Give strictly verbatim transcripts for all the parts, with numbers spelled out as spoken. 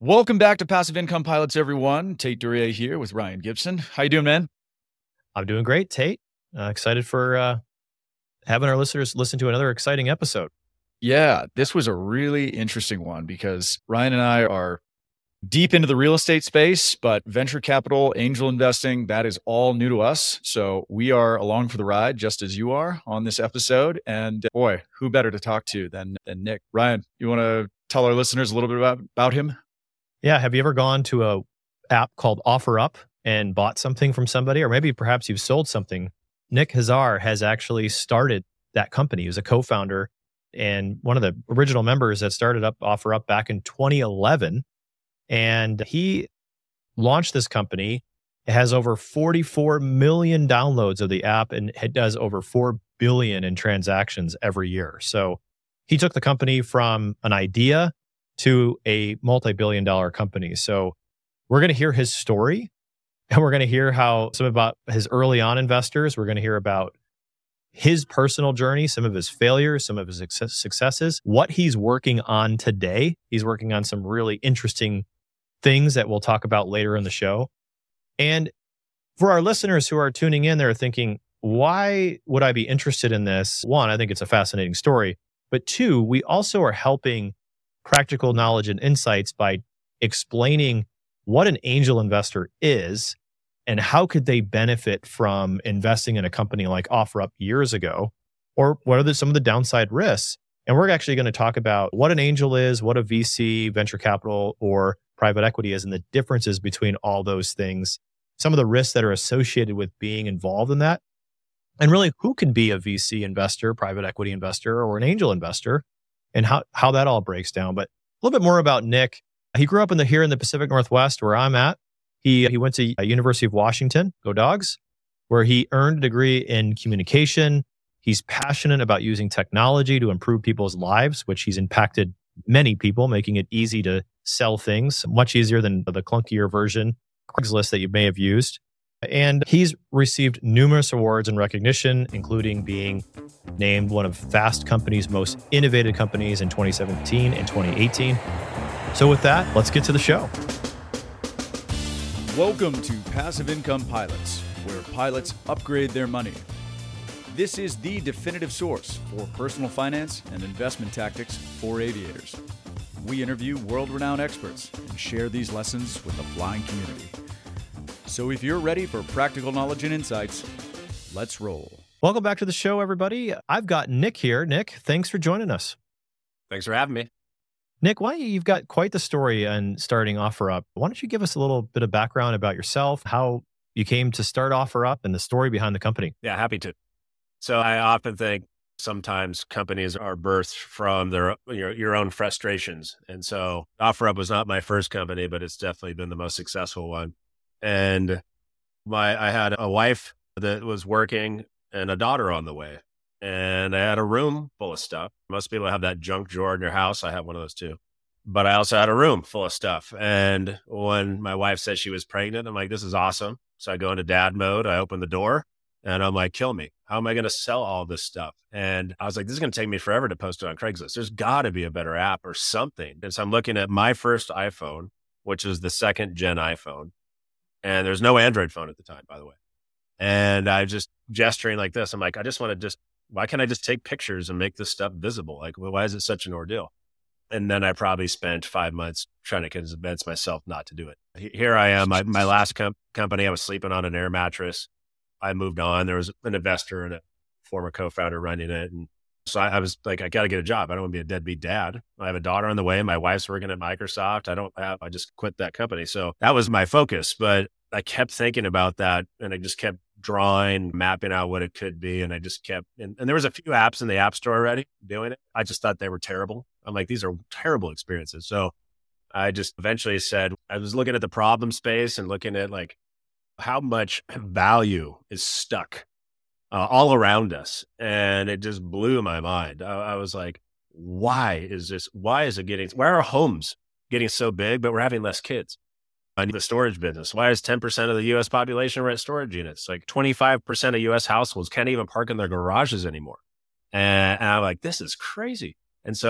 Welcome back to Passive Income Pilots, everyone. Tate Duryea here with Ryan Gibson. How you doing, man? I'm doing great, Tate. Uh, excited for uh, having our listeners listen to another exciting episode. Yeah, this was a really interesting one because Ryan and I are deep into the real estate space, but venture capital, angel investing, that is all new to us. So we are along for the ride, just as you are on this episode. And boy, who better to talk to than, than Nick? Ryan, you want to tell our listeners a little bit about, about him? Yeah. Have you ever gone to a app called OfferUp and bought something from somebody, or maybe perhaps you've sold something? Nick Hazar has actually started that company. He was a co-founder and one of the original members that started up OfferUp back in twenty eleven. And he launched this company. It has over forty-four million downloads of the app, and it does over four billion in transactions every year. So he took the company from an idea to a multi-billion dollar company. So we're going to hear his story, and we're going to hear how some about his early on investors. We're going to hear about his personal journey, some of his failures, some of his success, successes, what he's working on today. He's working on some really interesting things that we'll talk about later in the show. And for our listeners who are tuning in, they're thinking, why would I be interested in this? One, I think it's a fascinating story. But two, we also are helping practical knowledge and insights by explaining what an angel investor is and how could they benefit from investing in a company like OfferUp years ago, or what are the, some of the downside risks. And we're actually going to talk about what an angel is, what a V C, venture capital, or private equity is, and the differences between all those things, some of the risks that are associated with being involved in that, and really who can be a V C investor, private equity investor, or an angel investor, and how, how that all breaks down. But a little bit more about Nick. He grew up in the here in the Pacific Northwest where I'm at. He, he went to University of Washington, go Dogs, where he earned a degree in communication. He's passionate about using technology to improve people's lives, which he's impacted many people, making it easy to sell things, much easier than the clunkier version, Craigslist, that you may have used. And he's received numerous awards and recognition, including being named one of Fast Company's most innovative companies in twenty seventeen and twenty eighteen. So with that, let's get to the show. Welcome to Passive Income Pilots, where pilots upgrade their money. This is the definitive source for personal finance and investment tactics for aviators. We interview world-renowned experts and share these lessons with the flying community. So if you're ready for practical knowledge and insights, let's roll. Welcome back to the show, everybody. I've got Nick here. Nick, thanks for joining us. Thanks for having me. Nick, why don't you, you've got quite the story on starting OfferUp. Why don't you give us a little bit of background about yourself, how you came to start OfferUp, and the story behind the company? Yeah, happy to. So I often think sometimes companies are birthed from their your, your own frustrations. And so OfferUp was not my first company, but it's definitely been the most successful one. And my I had a wife that was working and a daughter on the way. And I had a room full of stuff. Most people have that junk drawer in their house. I have one of those too. But I also had a room full of stuff. And when my wife said she was pregnant, I'm like, this is awesome. So I go into dad mode. I open the door and I'm like, kill me. How am I going to sell all this stuff? And I was like, this is going to take me forever to post it on Craigslist. There's got to be a better app or something. And so I'm looking at my first iPhone, which is the second gen iPhone. And there's no Android phone at the time, by the way. And I just gesturing like this. I'm like, I just want to just, why can't I just take pictures and make this stuff visible? Like, well, why is it such an ordeal? And then I probably spent five months trying to convince myself not to do it. Here I am. I, my last com- company, I was sleeping on an air mattress. I moved on. There was an investor and a former co-founder running it. And so I, I was like, I got to get a job. I don't want to be a deadbeat dad. I have a daughter on the way. My wife's working at Microsoft. I don't have, I just quit that company. So that was my focus. But I kept thinking about that and I just kept drawing, mapping out what it could be. And I just kept, and, and there was a few apps in the app store already doing it. I just thought they were terrible. I'm like, these are terrible experiences. So I just eventually said, I was looking at the problem space and looking at like how much value is stuck uh, all around us. And it just blew my mind. I, I was like, why is this, why is it getting, why are our homes getting so big, but we're having less kids? I need the storage business. Why is ten percent of the U S population rent storage units? Like twenty-five percent of U S households can't even park in their garages anymore. And, and I'm like, this is crazy. And so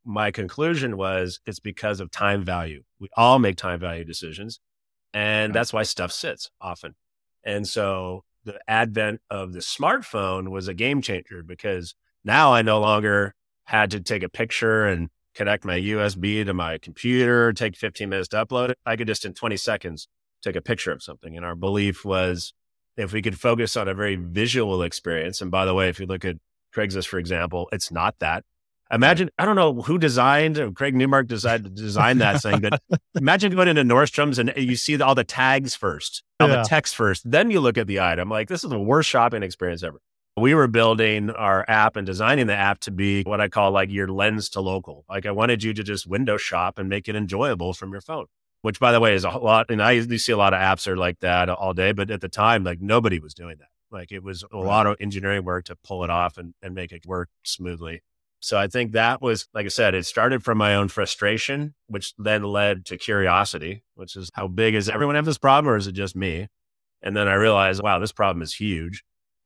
my conclusion was it's because of time value. We all make time value decisions. And that's why stuff sits often. And so the advent of the smartphone was a game changer because now I no longer had to take a picture and connect my U S B to my computer, take fifteen minutes to upload it. I could just in twenty seconds take a picture of something. And our belief was if we could focus on a very visual experience. And by the way, if you look at Craigslist, for example, it's not that. Imagine, I don't know who designed, or Craig Newmark decided to design that thing, but imagine going into Nordstrom's and you see all the tags first, all yeah. the text first, then you look at the item. Like, this is the worst shopping experience ever. We were building our app and designing the app to be what I call like your lens to local. Like I wanted you to just window shop and make it enjoyable from your phone, which by the way is a lot. And I usually see a lot of apps are like that all day, but at the time, like nobody was doing that. Like it was a right. lot of engineering work to pull it off and, and make it work smoothly. So I think that was, like I said, it started from my own frustration, which then led to curiosity, which is how big is everyone have this problem or is it just me? And then I realized, wow, this problem is huge.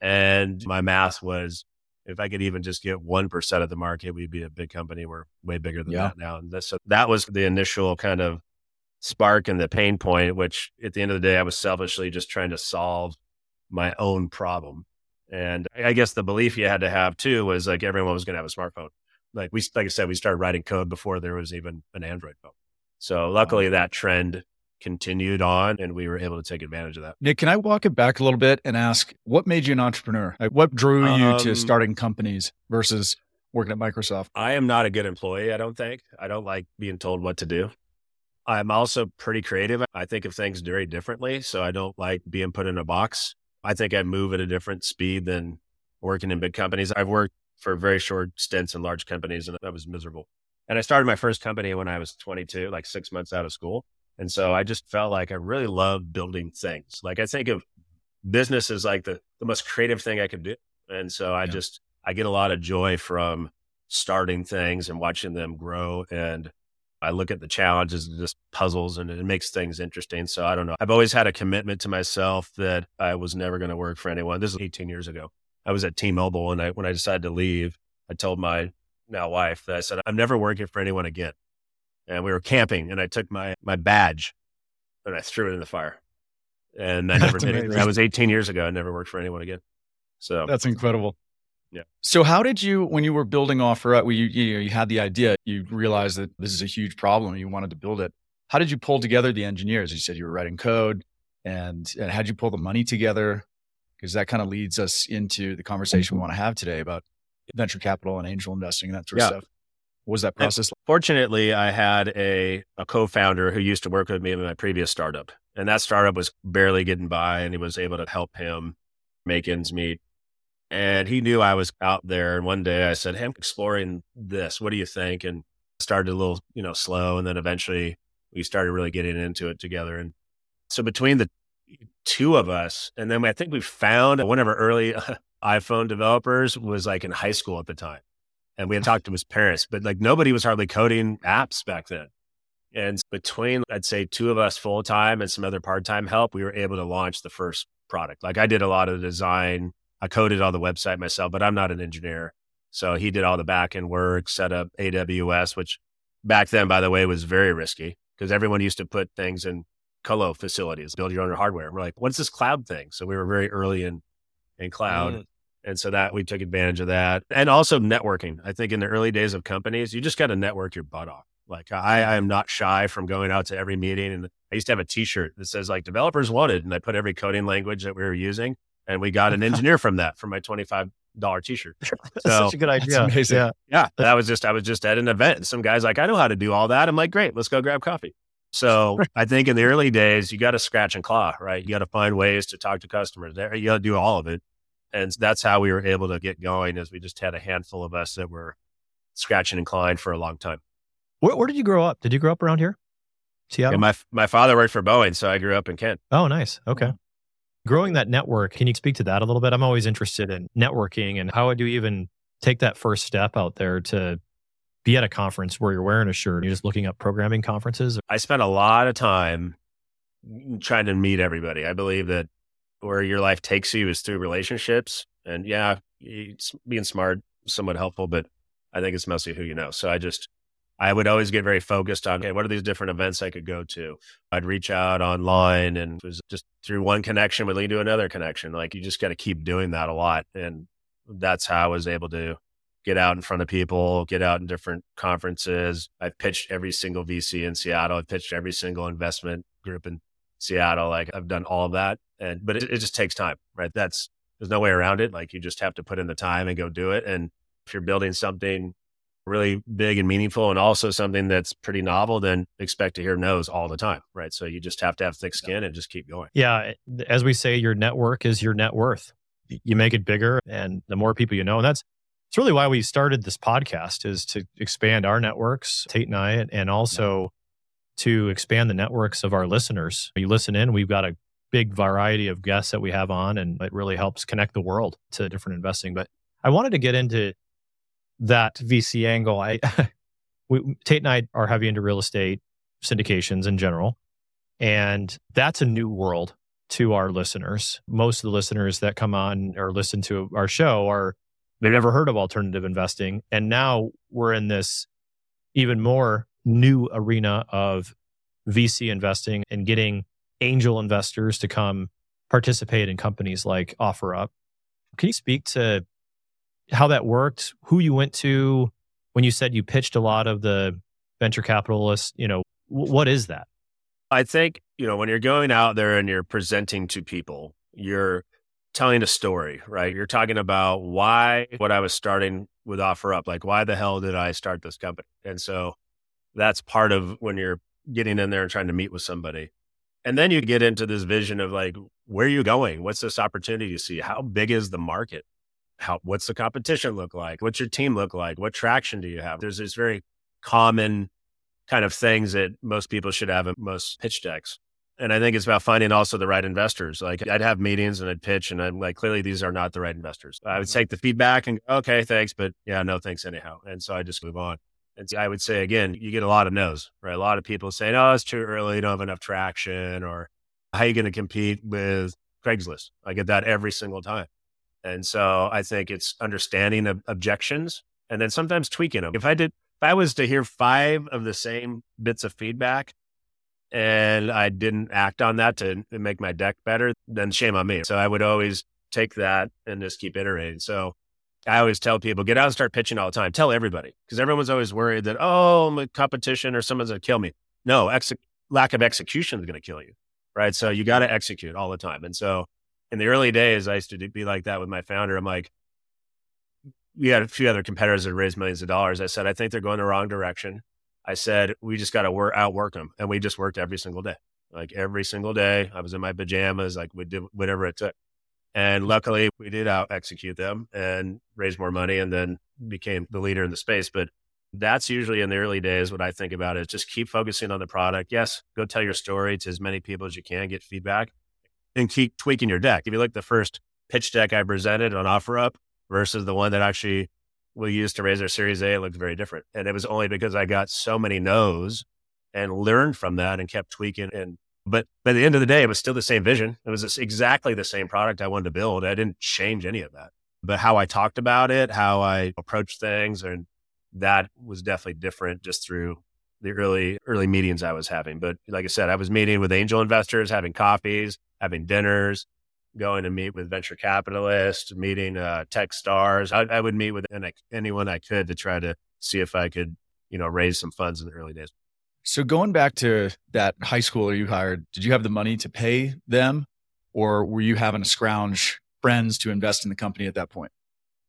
And my math was, if I could even just get one percent of the market, we'd be a big company. We're way bigger than yeah. that now. And this, so that was the initial kind of spark and the pain point, which at the end of the day, I was selfishly just trying to solve my own problem. And I guess the belief you had to have too was like everyone was going to have a smartphone. Like we, like I said, we started writing code before there was even an Android phone. So luckily wow. that trend continued on and we were able to take advantage of that. Nick, can I walk it back a little bit and ask what made you an entrepreneur? Like what drew you um, to starting companies versus working at Microsoft? I am not a good employee, I don't think. I don't like being told what to do. I'm also pretty creative. I think of things very differently. So I don't like being put in a box. I think I move at a different speed than working in big companies. I've worked for very short stints in large companies and that was miserable. And I started my first company when I was twenty-two, like six months out of school. And so I just felt like I really love building things. Like I think of business as like the, the most creative thing I could do. And so I yeah. just, I get a lot of joy from starting things and watching them grow. And I look at the challenges and just puzzles and it makes things interesting. So I don't know. I've always had a commitment to myself that I was never going to work for anyone. This is eighteen years ago. I was at T-Mobile and I, when I decided to leave, I told my now wife that I said, I'm never working for anyone again. And we were camping and I took my, my badge and I threw it in the fire. And I never did it. That was eighteen years ago. I never worked for anyone again. So that's incredible. Yeah. So how did you, when you were building OfferUp, well, you, you, you had the idea, you realized that this is a huge problem and you wanted to build it. How did you pull together the engineers? You said you were writing code and, and how'd you pull the money together? Because that kind of leads us into the conversation we want to have today about venture capital and angel investing and that sort yeah. of stuff. What was that process? And fortunately, I had a, a co-founder who used to work with me in my previous startup. And that startup was barely getting by and he was able to help him make ends meet. And he knew I was out there. And one day I said, hey, I'm exploring this. What do you think? And started a little, you know, slow. And then eventually we started really getting into it together. And so between the two of us, and then I think we found one of our early iPhone developers was like in high school at the time. And we had talked to his parents, but like nobody was hardly coding apps back then. And between, I'd say two of us full time and some other part-time help, we were able to launch the first product. Like I did a lot of the design. I coded on the website myself, but I'm not an engineer. So he did all the back-end work, set up A W S, which back then, by the way, was very risky because everyone used to put things in colo facilities, build your own hardware. We're like, what's this cloud thing? So we were very early in, in cloud. Mm. And so that we took advantage of that. And also networking. I think in the early days of companies, you just got to network your butt off. Like I, I am not shy from going out to every meeting. And I used to have a t-shirt that says like developers wanted, and I put every coding language that we were using. And we got an engineer from that for my twenty-five dollars t-shirt. So, that's such a good idea. Amazing. Yeah. Yeah. That was just, I was just at an event and some guy's like, I know how to do all that. I'm like, great, let's go grab coffee. So I think in the early days, you got to scratch and claw, right? You got to find ways to talk to customers there. You got to do all of it. And that's how we were able to get going is we just had a handful of us that were scratching and clawing for a long time. Where, where did you grow up? Did you grow up around here? Seattle? Yeah, my, my father worked for Boeing, so I grew up in Kent. Oh, nice. Okay. Growing that network, can you speak to that a little bit? I'm always interested in networking and how do you even take that first step out there to be at a conference where you're wearing a shirt and you're just looking up programming conferences? I spent a lot of time trying to meet everybody. I believe that where your life takes you is through relationships. And yeah, it's being smart is somewhat helpful, but I think it's mostly who you know. So I just, I would always get very focused on, okay, what are these different events I could go to? I'd reach out online, and it was just through one connection would lead to another connection. Like, you just got to keep doing that a lot. And that's how I was able to get out in front of people, get out in different conferences. I've pitched every single V C in Seattle. I've pitched every single investment group in Seattle. Like, I've done all of that. And, but it, it just takes time, right? That's, there's no way around it. Like, you just have to put in the time and go do it. And if you're building something really big and meaningful and also something that's pretty novel, then expect to hear no's all the time, right? So you just have to have thick skin and just keep going. Yeah. As we say, your network is your net worth. You make it bigger, and the more people you know. And that's, it's really why we started this podcast, is to expand our networks, Tate and I, and also to expand the networks of our listeners. You listen in, we've got a big variety of guests that we have on, and it really helps connect the world to different investing. But I wanted to get into that V C angle. I, we, Tate and I are heavy into real estate syndications in general, and that's a new world to our listeners. Most of the listeners that come on or listen to our show are, they've never heard of alternative investing. And now we're in this even more new arena of V C investing and getting angel investors to come participate in companies like OfferUp. Can you speak to how that worked, who you went to when you said you pitched a lot of the venture capitalists? You know, w- what is that? I think, you know, when you're going out there and you're presenting to people, you're telling a story, right? You're talking about why, what I was starting with OfferUp, like, why the hell did I start this company? And so that's part of when you're getting in there and trying to meet with somebody. And then you get into this vision of, like, where are you going? What's this opportunity you see? How big is the market? How, what's the competition look like? What's your team look like? What traction do you have? There's this very common kind of things that most people should have in most pitch decks. And I think it's about finding also the right investors. Like, I'd have meetings and I'd pitch, and I'm like, clearly these are not the right investors. I would take the feedback and go, okay, thanks, but yeah, no thanks anyhow. And so I just move on. And so I would say, again, you get a lot of no's, right? A lot of people saying, oh, it's too early, you don't have enough traction, or how are you going to compete with Craigslist? I get that every single time. And so I think it's understanding of objections and then sometimes tweaking them. If I did, if I was to hear five of the same bits of feedback and I didn't act on that to make my deck better, then shame on me. So I would always take that and just keep iterating. So I always tell people, get out and start pitching all the time. Tell everybody, because everyone's always worried that, oh, my competition or someone's going to kill me. No, ex- lack of execution is going to kill you, right? So you got to execute all the time. And so in the early days, I used to be like that with my founder. I'm like, we had a few other competitors that raised millions of dollars. I said, I think they're going the wrong direction. I said, we just got to work, outwork them. And we just worked every single day. Like, every single day, I was in my pajamas, like, we did whatever it took. And luckily, we did out execute them and raise more money, and then became the leader in the space. But that's usually in the early days. What I think about is just keep focusing on the product. Yes, go tell your story to as many people as you can, get feedback, and keep tweaking your deck. If you look at the first pitch deck I presented on OfferUp versus the one that actually we used to raise our Series A, it looked very different. And it was only because I got so many no's and learned from that and kept tweaking. And But by the end of the day, it was still the same vision. It was exactly the same product I wanted to build. I didn't change any of that. But how I talked about it, how I approached things, and that was definitely different just through the early early meetings I was having. But like I said, I was meeting with angel investors, having coffees, having dinners, going to meet with venture capitalists, meeting uh, tech stars. I, I would meet with any, anyone I could to try to see if I could, you know, raise some funds in the early days. So going back to that high schooler you hired, did you have the money to pay them, or were you having to scrounge friends to invest in the company at that point?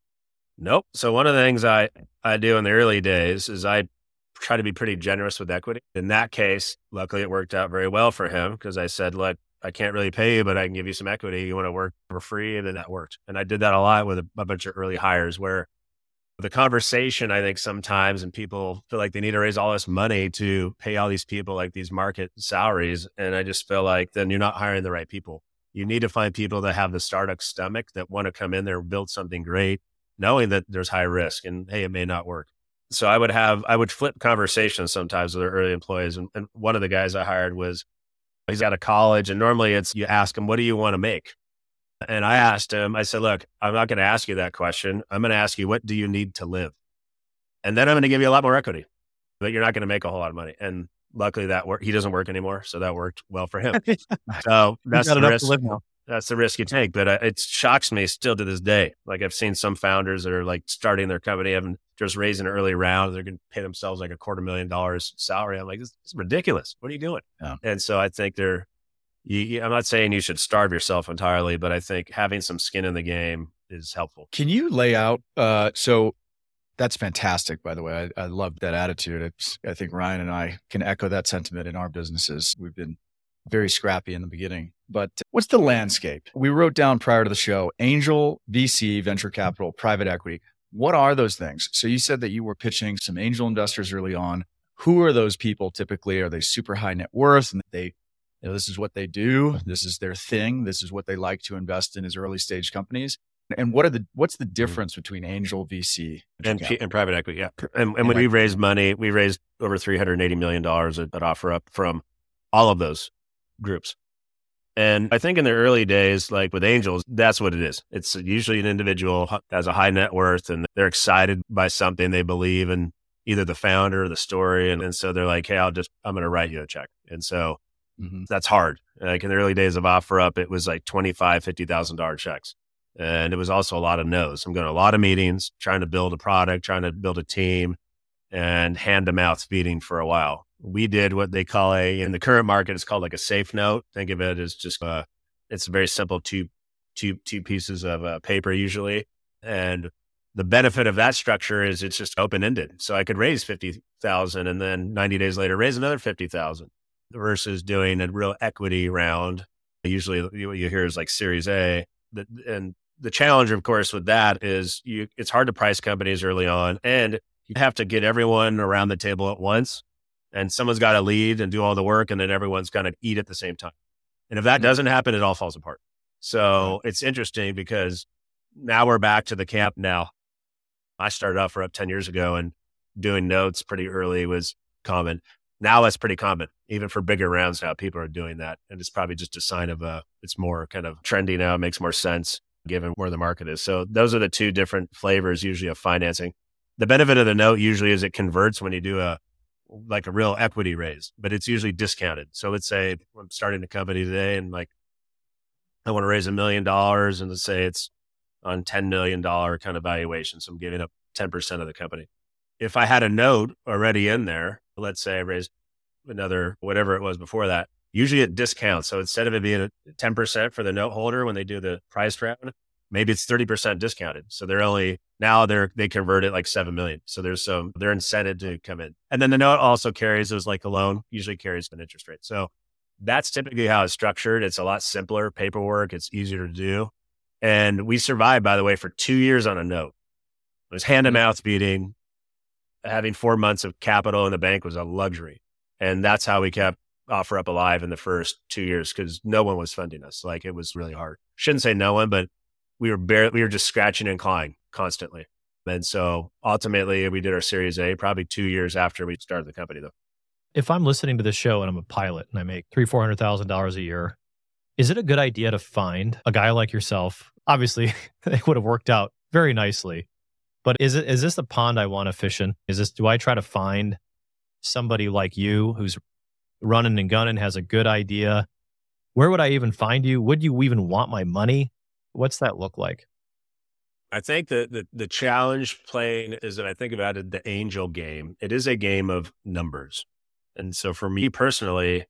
Nope. So one of the things I, I do in the early days is I try to be pretty generous with equity. In that case, luckily it worked out very well for him, because I said, look, I can't really pay you, but I can give you some equity. You want to work for free? And then that worked. And I did that a lot with a, a bunch of early hires, where the conversation, I think sometimes, and people feel like they need to raise all this money to pay all these people like these market salaries. And I just feel like then you're not hiring the right people. You need to find people that have the startup stomach, that want to come in there and build something great, knowing that there's high risk and, hey, it may not work. So I would have, I would flip conversations sometimes with our early employees. And, and one of the guys I hired was, he's out of college, and normally it's, you ask him, what do you want to make? And I asked him, I said, look, I'm not going to ask you that question. I'm going to ask you, what do you need to live? And then I'm going to give you a lot more equity. but you're not going to make a whole lot of money. And luckily that worked. He doesn't work anymore. So that worked well for him. So that's the risk. That's the risk you take. But uh, it shocks me still to this day. Like I've seen some founders that are like starting their company, having just raised an early round. They're going to pay themselves like a quarter million dollars salary. I'm like, this, this is ridiculous. What are you doing? Yeah. And so I think they're, you, you, I'm not saying you should starve yourself entirely, but I think having some skin in the game is helpful. Can you lay out, uh, so that's fantastic, by the way. I, I love that attitude. It's, I think Ryan and I can echo that sentiment in our businesses. We've been very scrappy in the beginning, but what's the landscape? We wrote down prior to the show, angel, V C, venture capital, private equity. What are those things? So you said that you were pitching some angel investors early on. Who are those people typically? Are they super high net worth and they, you know, this is what they do. This is their thing. This is what they like to invest in as early stage companies. And what are the, what's the difference between angel, V C, and, P- and private equity? Yeah. And, and when we raised money, we raised over three hundred eighty million dollars at, at OfferUp from all of those groups. And I think in the early days, like with angels, that's what it is. It's usually an individual has a high net worth and they're excited by something they believe in, either the founder or the story. And, and so they're like, hey, I'll just, I'm going to write you a check. And so mm-hmm. that's hard. Like in the early days of OfferUp, it was like twenty-five thousand dollars, fifty thousand dollars checks. And it was also a lot of no's. I'm going to a lot of meetings, trying to build a product, trying to build a team, and hand to mouth feeding for a while. We did what they call a, in the current market, it's called like a safe note. Think of it as just, uh, it's very simple, two, two, two pieces of uh, paper usually. And the benefit of that structure is it's just open-ended. So I could raise fifty thousand and then ninety days later, raise another fifty thousand versus doing a real equity round. Usually what you hear is like Series A. The, and the challenge, of course, with that is you, it's hard to price companies early on, and you have to get everyone around the table at once. And someone's got to lead and do all the work, and then everyone's got to eat at the same time. And if that doesn't happen, it all falls apart. So it's interesting because now we're back to the camp now. I started OfferUp ten years ago, and doing notes pretty early was common. Now that's pretty common, even for bigger rounds now, people are doing that. And it's probably just a sign of a, it's more kind of trendy now. It makes more sense given where the market is. So those are the two different flavors usually of financing. The benefit of the note usually is it converts when you do a, like a real equity raise, but it's usually discounted. So let's say I'm starting a company today and like, I want to raise a million dollars and let's say it's on ten million dollars kind of valuation. So I'm giving up ten percent of the company. If I had a note already in there, let's say I raised another, whatever it was before that, usually it discounts. So instead of it being a ten percent for the note holder when they do the price round, maybe it's thirty percent discounted. So they're only, now they're, they convert it like seven million. So there's some, they're incented to come in. And then the note also carries, it was like a loan, usually carries an interest rate. So that's typically how it's structured. It's a lot simpler paperwork. It's easier to do. And we survived, by the way, for two years on a note. It was hand to mouth beating. Having four months of capital in the bank was a luxury. And that's how we kept OfferUp alive in the first two years because no one was funding us. Like it was really hard. Shouldn't say no one, but we were barely, we were just scratching and clawing constantly. And so ultimately we did our Series A probably two years after we started the company though. If I'm listening to this show and I'm a pilot and I make three, four hundred thousand dollars a year, is it a good idea to find a guy like yourself? Obviously, it would have worked out very nicely. But is it is this the pond I want to fish in? Is this, do I try to find somebody like you who's running and gunning, has a good idea? Where would I even find you? Would you even want my money? What's that look like? I think that the, the challenge playing is that I think about it, the angel game. It is a game of numbers. And so for me personally,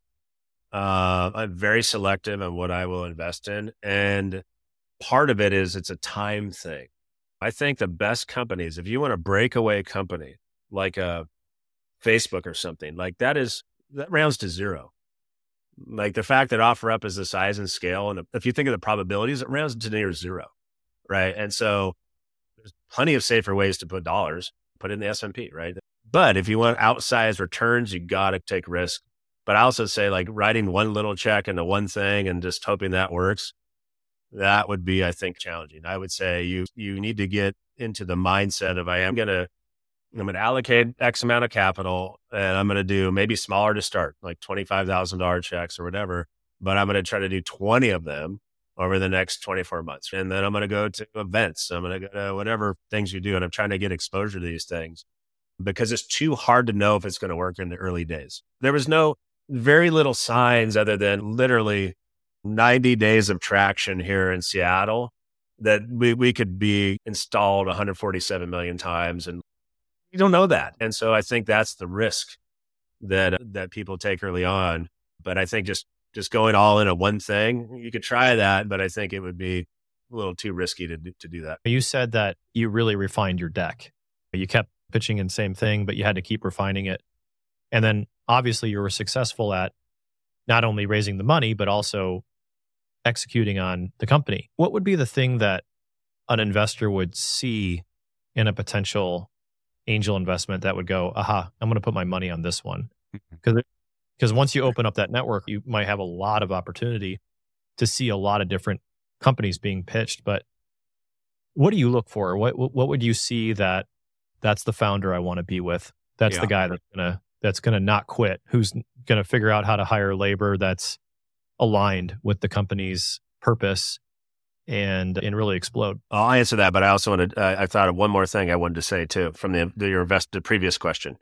uh, I'm very selective on what I will invest in. And part of it is it's a time thing. I think the best companies, if you want a breakaway company like a Facebook or something, like that is, that rounds to zero. Like the fact that OfferUp is the size and scale, and if you think of the probabilities, it rounds to near zero, right? And so there's plenty of safer ways to put dollars, put it in the S and P, right? But if you want outsized returns, you got to take risks. But I also say like writing one little check into one thing and just hoping that works, that would be, I think, challenging. I would say you you need to get into the mindset of I am going to I'm going to allocate X amount of capital and I'm going to do maybe smaller to start, like twenty-five thousand dollars checks or whatever, but I'm going to try to do twenty of them over the next twenty-four months. And then I'm going to go to events. I'm going to go to whatever things you do. And I'm trying to get exposure to these things. because it's too hard to know if it's going to work in the early days. There was no very little signs other than literally ninety days of traction here in Seattle that we, we could be installed one hundred forty-seven million times. And you don't know that. And so I think that's the risk that, that people take early on. But I think just, just going all in on one thing, you could try that, but I think it would be a little too risky to do, to do that. You said that you really refined your deck. You kept pitching in the same thing, but you had to keep refining it. And then obviously you were successful at not only raising the money, but also executing on the company. What would be the thing that an investor would see in a potential angel investment that would go, aha, I'm going to put my money on this one? Because because once you open up that network, you might have a lot of opportunity to see a lot of different companies being pitched. But what do you look for? What what would you see that that's the founder I want to be with? That's Yeah. the guy that's gonna that's gonna not quit. Who's gonna figure out how to hire labor that's aligned with the company's purpose and and really explode. I'll answer that, but I also wanted, uh, I thought of one more thing I wanted to say too from the, the your invest, the previous question.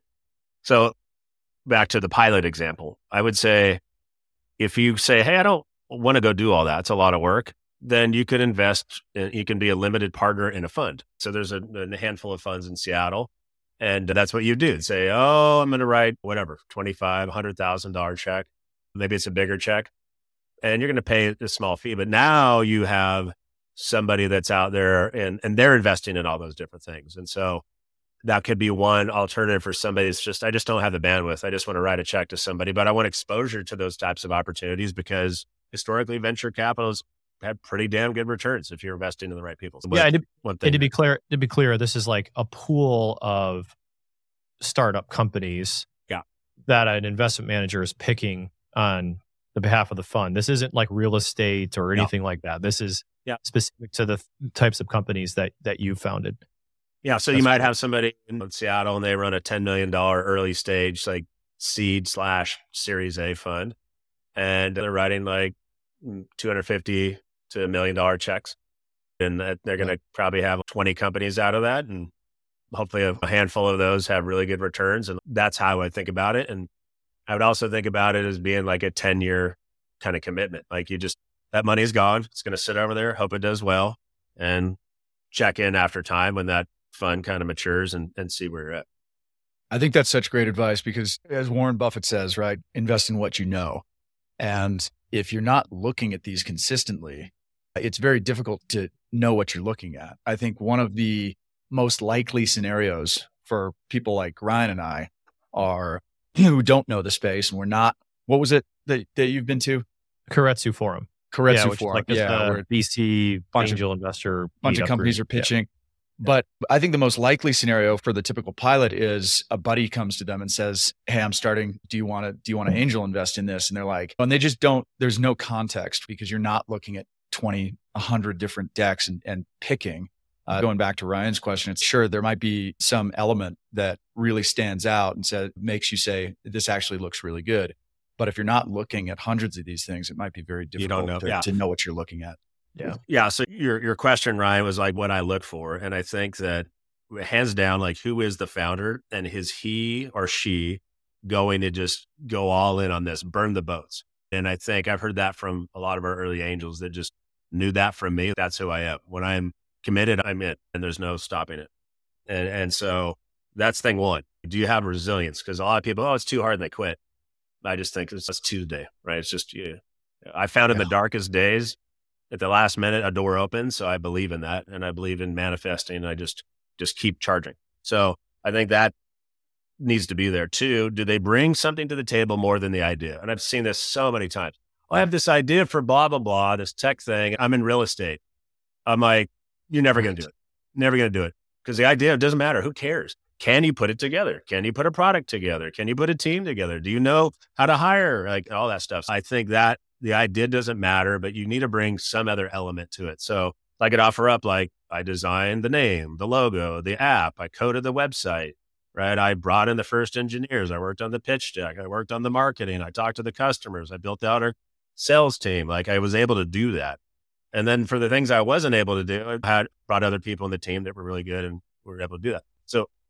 So back to the pilot example, I would say, if you say, hey, I don't want to go do all that, it's a lot of work, then you could invest, in, you can be a limited partner in a fund. So there's a, a handful of funds in Seattle, and that's what you do. Say, oh, I'm going to write whatever, twenty-five thousand dollars, one hundred thousand dollars check. Maybe it's a bigger check, and you're going to pay a small fee. But now you have somebody that's out there and, and they're investing in all those different things. And so that could be one alternative for somebody that's just, I just don't have the bandwidth. I just want to write a check to somebody, but I want exposure to those types of opportunities because historically venture capitals had pretty damn good returns if you're investing in the right people. So Yeah, and to, one and thing. to be clear, to be clear, this is like a pool of startup companies Yeah. that an investment manager is picking on the behalf of the fund. This isn't like real estate or anything like that. This is Yeah. specific to the th- types of companies that that you founded. Yeah. So That's you might cool. have somebody in Seattle and they run a ten million dollars early stage, like seed slash series A fund. And they're writing like two hundred fifty to a million dollar checks. And that they're going to probably have twenty companies out of that. And hopefully a handful of those have really good returns. And that's how I think about it. And I would also think about it as being like a ten year kind of commitment. Like you just, that money is gone. It's going to sit over there, hope it does well, and check in after time when that fund kind of matures and, and see where you're at. I think that's such great advice because as Warren Buffett says, right, invest in what you know. And if you're not looking at these consistently, it's very difficult to know what you're looking at. I think one of the most likely scenarios for people like Ryan and I are who don't know the space and we're not, what was it that, that you've been to? Karetsu Forum. Karetsu yeah, which is Forum. like this, yeah, uh, where V C bunch of- angel investor. bunch of meetup companies group. are pitching. But I think the most likely scenario for the typical pilot is a buddy comes to them and says, hey, I'm starting. Do you want to, do you want to angel invest in this? And they're like, and they just don't, there's no context because you're not looking at twenty, one hundred different decks and, and picking. Uh, going back to Ryan's question, it's sure there might be some element that really stands out and said, makes you say, this actually looks really good. But if you're not looking at hundreds of these things, it might be very difficult don't know. To, Yeah. to know what you're looking at. Yeah. Yeah. So your, your question, Ryan, was like what I look for. And I think that hands down, like who is the founder and is he or she going to just go all in on this, burn the boats? And I think I've heard that from a lot of our early angels that just knew that from me. That's who I am. When I'm committed, I'm in and there's no stopping it. And, and so that's thing one. Do you have resilience? Because a lot of people, oh, it's too hard and they quit. I just think it's just Tuesday, right? It's just, yeah. I found in the darkest days, at the last minute, a door opens. So I believe in that. And I believe in manifesting. And I just, just keep charging. So I think that needs to be there too. Do they bring something to the table more than the idea? And I've seen this so many times. Oh, I have this idea for blah, blah, blah, this tech thing. I'm in real estate. I'm like, you're never going to do it. Never going to do it. Because the idea doesn't matter. Who cares? Can you put it together? Can you put a product together? Can you put a team together? Do you know how to hire? Like all that stuff. I think that the idea doesn't matter, but you need to bring some other element to it. So I could offer up, like I designed the name, the logo, the app. I coded the website, right? I brought in the first engineers. I worked on the pitch deck. I worked on the marketing. I talked to the customers. I built out our sales team. Like I was able to do that. And then for the things I wasn't able to do, I had brought other people in the team that were really good and were able to do that. So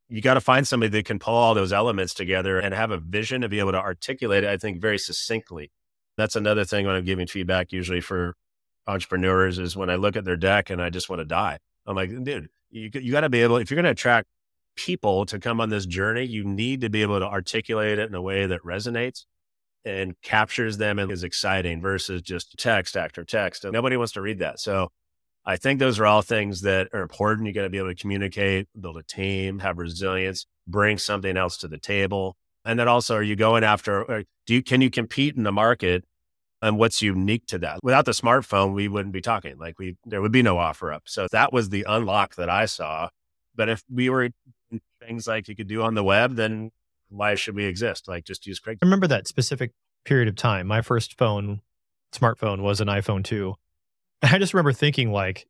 you got to find somebody that can pull all those elements together and have a vision to be able to articulate it, I think, very succinctly. That's another thing when I'm giving feedback usually for entrepreneurs is when I look at their deck and I just want to die. I'm like, dude, you, you got to be able, if you're going to attract people to come on this journey, you need to be able to articulate it in a way that resonates and captures them and is exciting versus just text after text. And nobody wants to read that. So I think those are all things that are important. You got to be able to communicate, build a team, have resilience, bring something else to the table. And then also, are you going after, do you, can you compete in the market and what's unique to that? Without the smartphone, we wouldn't be talking. Like we, there would be no OfferUp. So that was the unlock that I saw. But if we were things like you could do on the web, then why should we exist? Like just use Craigslist. I remember that specific period of time. My first phone, smartphone was an iPhone two. And I just remember thinking like,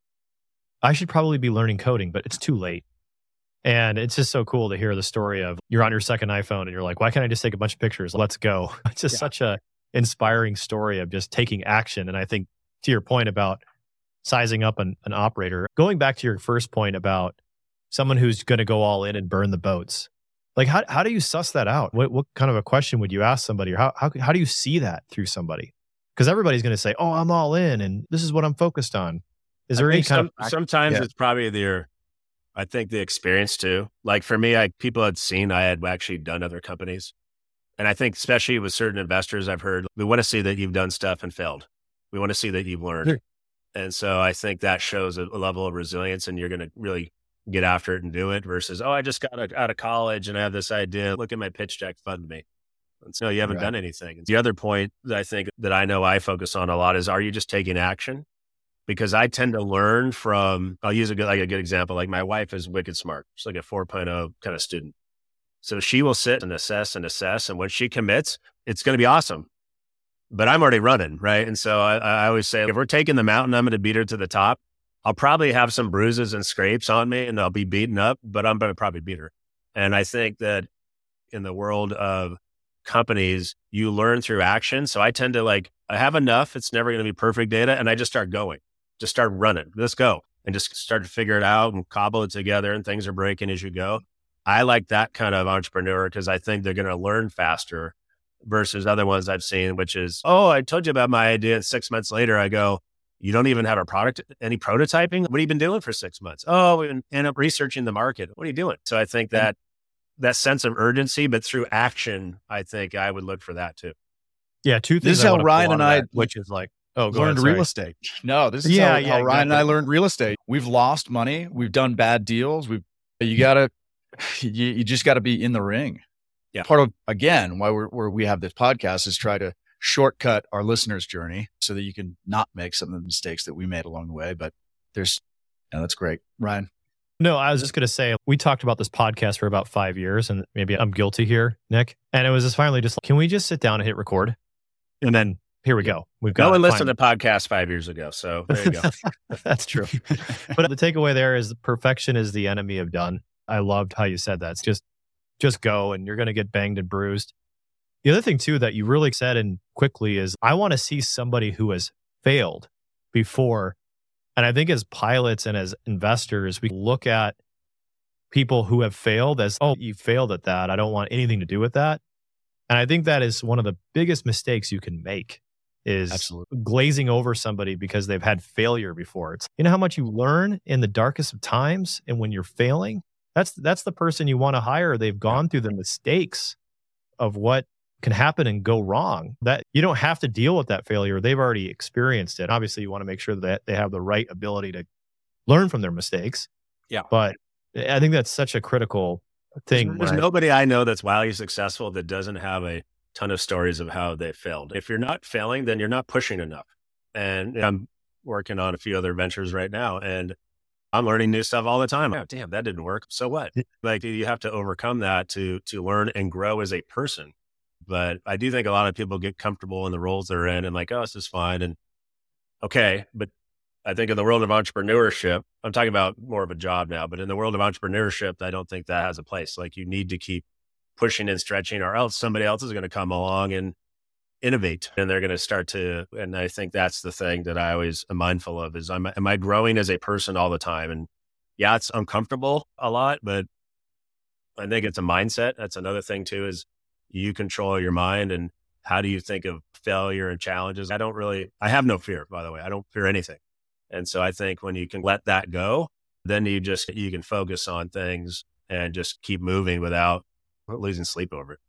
I should probably be learning coding, but it's too late. And it's just so cool to hear the story of you're on your second iPhone and you're like, why can't I just take a bunch of pictures? Let's go. It's just yeah. such a inspiring story of just taking action. And I think to your point about sizing up an, an operator, going back to your first point about someone who's going to go all in and burn the boats, like how how do you suss that out? What what kind of a question would you ask somebody, or how how how do you see that through somebody? Because everybody's going to say, "Oh, I'm all in, and this is what I'm focused on." Is there any kind some, of sometimes yeah. it's probably their, I think the experience too. Like for me, I people had seen I had actually done other companies, and I think especially with certain investors, I've heard we want to see that you've done stuff and failed. We want to see that you've learned, sure. And so I think that shows a, a level of resilience, and you're going to really get after it and do it versus, oh, I just got a, out of college and I have this idea. Look at my pitch deck, fund me. And so you haven't right. done anything. The other point that I think that I know I focus on a lot is, are you just taking action? Because I tend to learn from, I'll use a good, like a good example. Like my wife is wicked smart. She's like a four point oh kind of student. So she will sit and assess and assess. And when she commits, it's going to be awesome. But I'm already running, right? And so I, I always say, if we're taking the mountain, I'm going to beat her to the top. I'll probably have some bruises and scrapes on me and I'll be beaten up, but I'm going to probably beat her. And I think that in the world of companies, you learn through action. So I tend to like, I have enough. It's never going to be perfect data. And I just start going, just start running. Let's go. And just start to figure it out and cobble it together, and things are breaking as you go. I like that kind of entrepreneur because I think they're going to learn faster versus other ones I've seen, which is, oh, I told you about my idea. And six months later, I go, you don't even have a product, any prototyping? What have you been doing for six months? Oh, we end up researching the market. What are you doing? So I think that that sense of urgency, but through action, I think I would look for that too. Yeah, two things. This is I how Ryan and I, that, which is like, oh, learned ahead, real estate. No, this is yeah, how, yeah, how exactly. Ryan and I learned real estate. We've lost money. We've done bad deals. We've, you gotta, you, you just gotta be in the ring. Yeah. Part of, again, why we're, where we have this podcast is try to shortcut our listeners' journey so that you can not make some of the mistakes that we made along the way. But there's, yeah, that's great. Ryan. No, I was just going to say, we talked about this podcast for about five years and maybe I'm guilty here, Nick. And it was just finally just, can we just sit down and hit record? And then here we go. We've got no one listened to podcasts five years ago. So there you go. That's true. But the takeaway there is perfection is the enemy of done. I loved how you said that. It's just, just go and you're going to get banged and bruised. The other thing too that you really said and quickly is I want to see somebody who has failed before. And I think as pilots and as investors, we look at people who have failed as, oh, you failed at that. I don't want anything to do with that. And I think that is one of the biggest mistakes you can make is Absolutely. glazing over somebody because they've had failure before. It's, you know how much you learn in the darkest of times and when you're failing? That's that's the person you want to hire. They've gone through the mistakes of what can happen and go wrong. That you don't have to deal with that failure. They've already experienced it. Obviously, you want to make sure that they have the right ability to learn from their mistakes. Yeah. But I think that's such a critical thing. There's, there's right? nobody I know that's wildly successful that doesn't have a ton of stories of how they failed. If you're not failing, then you're not pushing enough. And I'm working on a few other ventures right now, and I'm learning new stuff all the time. Oh, damn, that didn't work. So what? Like you have to overcome that to to learn and grow as a person. But I do think a lot of people get comfortable in the roles they're in and like, oh, this is fine. And okay. But I think in the world of entrepreneurship, I'm talking about more of a job now, but in the world of entrepreneurship, I don't think that has a place. Like you need to keep pushing and stretching or else somebody else is going to come along and innovate and they're going to start to, and I think that's the thing that I always am mindful of is, I'm, am I growing as a person all the time? And yeah, it's uncomfortable a lot, but I think it's a mindset. That's another thing too, is you control your mind and how do you think of failure and challenges? I don't really, I have no fear, by the way. I don't fear anything. And so I think when you can let that go, then you just, you can focus on things and just keep moving without losing sleep over it.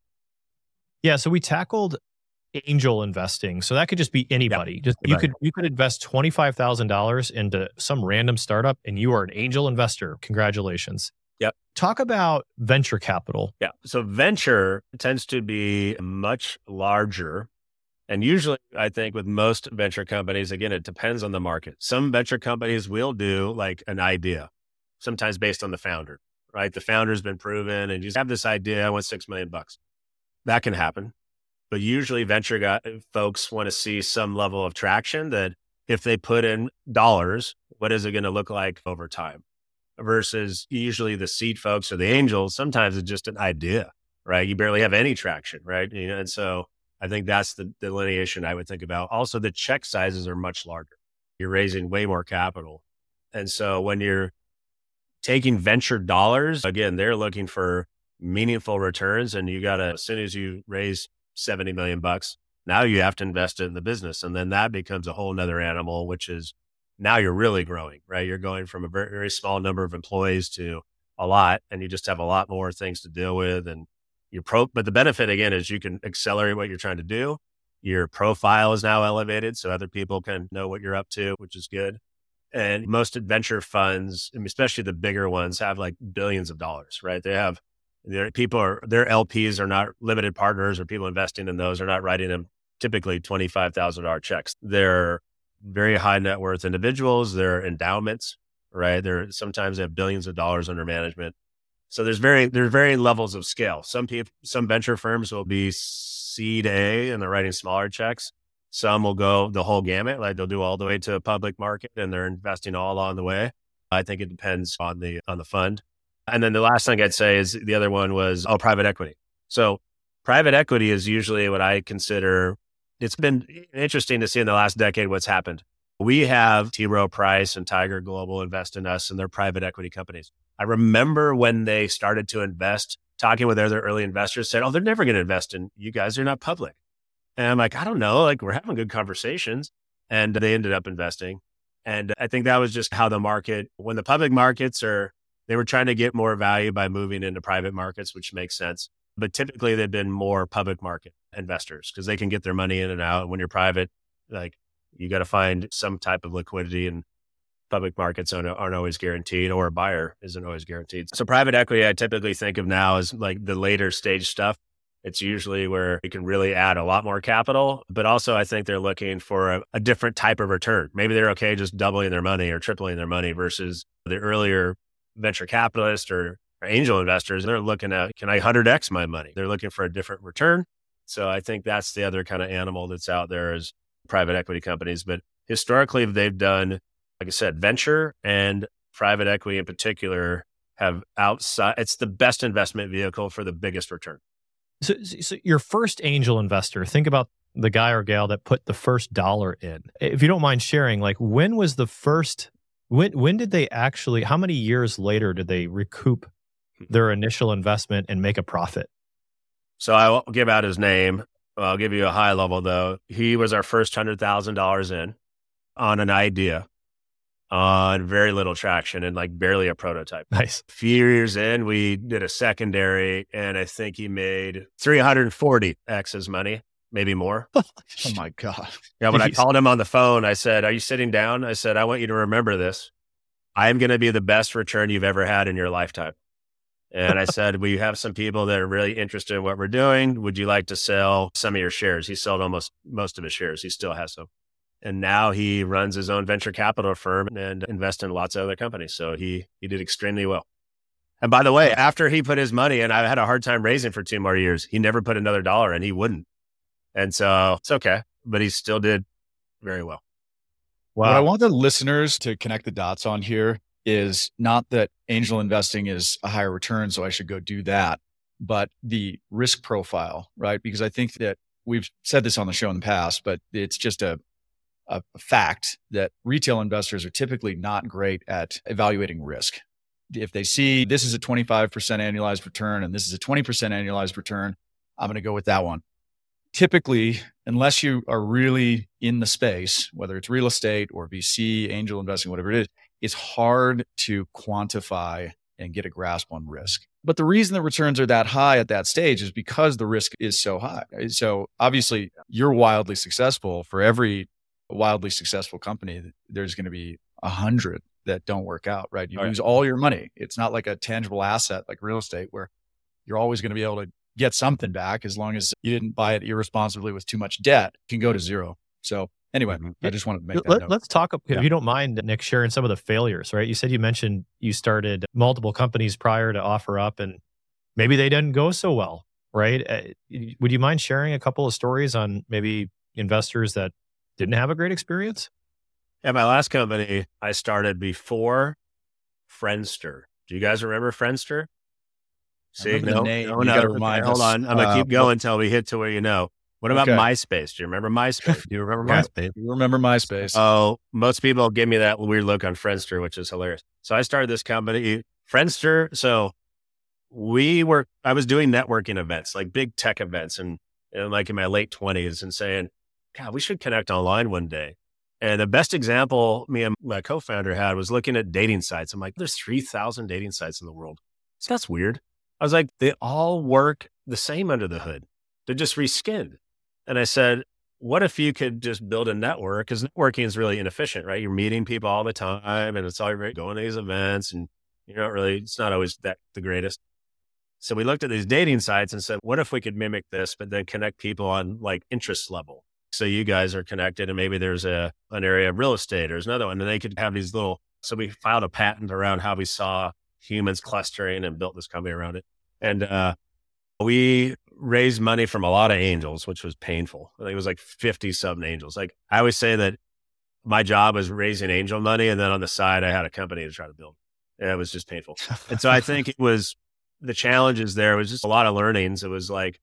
Yeah. So we tackled angel investing. So that could just be anybody. Yep. Just Anybody. you could you could invest twenty-five thousand dollars into some random startup and you are an angel investor. Congratulations. Yep. Talk about venture capital. Yeah. So venture tends to be much larger. And usually I think with most venture companies, again, it depends on the market. Some venture companies will do like an idea, sometimes based on the founder, right? The founder's been proven and you just have this idea, I want six million bucks. That can happen. But usually venture guy, folks want to see some level of traction that if they put in dollars, what is it going to look like over time? Versus usually the seed folks or the angels, sometimes it's just an idea, right? You barely have any traction, right? You know, and so I think that's the delineation I would think about. Also, the check sizes are much larger. You're raising way more capital. And so when you're taking venture dollars, again, they're looking for meaningful returns. And you got to, as soon as you raise seventy million bucks, now you have to invest it in the business. And then that becomes a whole nother animal, which is now you're really growing, right? You're going from a very, very small number of employees to a lot, and you just have a lot more things to deal with. And your pro, but the benefit again is you can accelerate what you're trying to do. Your profile is now elevated, so other people can know what you're up to, which is good. And most venture funds, especially the bigger ones, have like billions of dollars, right? They have their people are their L Ps are not limited partners, or people investing in those are not writing them typically twenty-five thousand dollars checks. They're very high net worth individuals. They're endowments, right? They're sometimes they have billions of dollars under management. So there's very, there's very levels of scale. Some people, some venture firms will be seed A and they're writing smaller checks. Some will go the whole gamut, like they'll do all the way to a public market and they're investing all along the way. I think it depends on the, on the fund. And then the last thing I'd say is the other one was, oh, private equity. So private equity is usually what I consider, it's been interesting to see in the last decade what's happened. We have T. Rowe Price and Tiger Global invest in us and their private equity companies. I remember when they started to invest, talking with other early investors, said, oh, they're never going to invest in you guys. They're not public. And I'm like, I don't know. Like, we're having good conversations. And they ended up investing. And I think that was just how the market, when the public markets are, they were trying to get more value by moving into private markets, which makes sense. But typically they've been more public market investors because they can get their money in and out. And when you're private, like you got to find some type of liquidity, and public markets aren't, aren't always guaranteed, or a buyer isn't always guaranteed. So private equity, I typically think of now as like the later stage stuff. It's usually where you can really add a lot more capital, but also I think they're looking for a, a different type of return. Maybe they're okay just doubling their money or tripling their money versus the earlier venture capitalists or, or angel investors. They're looking at, can I one hundred X my money? They're looking for a different return. So I think that's the other kind of animal that's out there is private equity companies. But historically, they've done, like I said, venture and private equity in particular have outside, it's the best investment vehicle for the biggest return. So, so your first angel investor, think about the guy or gal that put the first dollar in. If you don't mind sharing, like when was the first, when when did they actually, how many years later did they recoup their initial investment and make a profit? So I won't give out his name. I'll give you a high level though. He was our first one hundred thousand dollars in on an idea, on very little traction and like barely a prototype. Nice. A few years in, we did a secondary and I think he made three hundred forty X his money, maybe more. Oh my God. Yeah. When I called him on the phone, I said, are you sitting down? I said, I want you to remember this. I am going to be the best return you've ever had in your lifetime. And I said, we have some people that are really interested in what we're doing. Would you like to sell some of your shares? He sold almost most of his shares. He still has some. And now he runs his own venture capital firm and invests in lots of other companies. So he he did extremely well. And by the way, after he put his money in, I had a hard time raising for two more years. He never put another dollar in. He wouldn't. And so it's okay. But he still did very well. Wow. What I want the listeners to connect the dots on here is not that angel investing is a higher return, so I should go do that, but the risk profile, right? Because I think that we've said this on the show in the past, but it's just a a fact that retail investors are typically not great at evaluating risk. If they see this is a twenty-five percent annualized return and this is a twenty percent annualized return, I'm going to go with that one. Typically, unless you are really in the space, whether it's real estate or V C, angel investing, whatever it is, it's hard to quantify and get a grasp on risk. But the reason the returns are that high at that stage is because the risk is so high. So obviously, you're wildly successful. For every wildly successful company, there's going to be a hundred that don't work out, right? You All lose right. all your money. It's not like a tangible asset like real estate where you're always going to be able to get something back as long as you didn't buy it irresponsibly with too much debt. It can go to zero. So anyway, Mhm. I just wanted to make that Let, note. let's talk, if Yeah. you don't mind, Nick, sharing some of the failures, right? You said you mentioned you started multiple companies prior to OfferUp and maybe they didn't go so well, right? Uh, would you mind sharing a couple of stories on maybe investors that didn't have a great experience? Yeah, my last company I started before Friendster. Do you guys remember Friendster? See, remember the no, name. no, You no. gotta Okay, remind hold us. on. I'm gonna Uh, keep going until we hit to where you know. What about Okay. MySpace? Do you remember MySpace? Do you remember Okay. MySpace? You remember MySpace? Oh, most people give me that weird look on Friendster, which is hilarious. So I started this company, Friendster. So we were, I was doing networking events, like big tech events, and, and like in my late twenties, and saying, God, we should connect online one day. And the best example me and my co-founder had was looking at dating sites. I'm like, there's three thousand dating sites in the world. So that's weird. I was like, they all work the same under the hood. They're just reskinned. And I said, what if you could just build a network? Because networking is really inefficient, right? You're meeting people all the time and it's all you're going to these events and you're not really, it's not always that the greatest. So we looked at these dating sites and said, what if we could mimic this, but then connect people on like interest level? So you guys are connected and maybe there's a an area of real estate or there's another one and they could have these little, so we filed a patent around how we saw humans clustering and built this company around it. And uh, we raised money from a lot of angels, which was painful. I think it was like fifty something angels. Like I always say that my job was raising angel money. And then on the side, I had a company to try to build. And it was just painful. And so I think it was the challenges there was just a lot of learnings. It was like